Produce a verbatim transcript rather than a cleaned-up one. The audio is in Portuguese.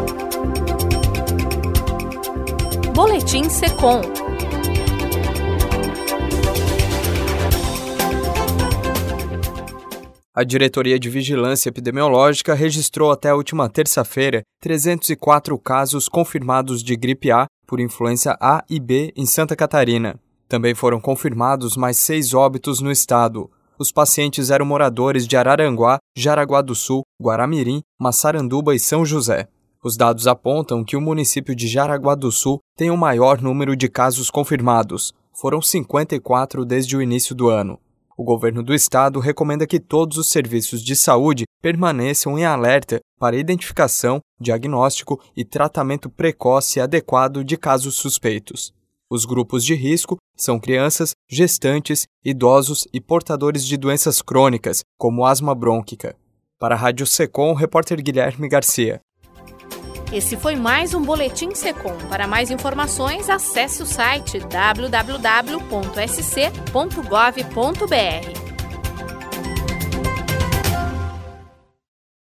Boletim Secom. A Diretoria de Vigilância Epidemiológica registrou até a última terça-feira trezentos e quatro casos confirmados de gripe A por influenza A e B em Santa Catarina. Também foram confirmados mais seis óbitos no estado. Os pacientes eram moradores de Araranguá, Jaraguá do Sul, Guaramirim, Massaranduba e São José. Os dados apontam que o município de Jaraguá do Sul tem o maior número de casos confirmados. Foram cinquenta e quatro desde o início do ano. O governo do estado recomenda que todos os serviços de saúde permaneçam em alerta para identificação, diagnóstico e tratamento precoce e adequado de casos suspeitos. Os grupos de risco são crianças, gestantes, idosos e portadores de doenças crônicas, como asma brônquica. Para a Rádio Secom, o repórter Guilherme Garcia. Esse foi mais um Boletim Secom. Para mais informações, acesse o site w w w ponto s c ponto gov ponto b r.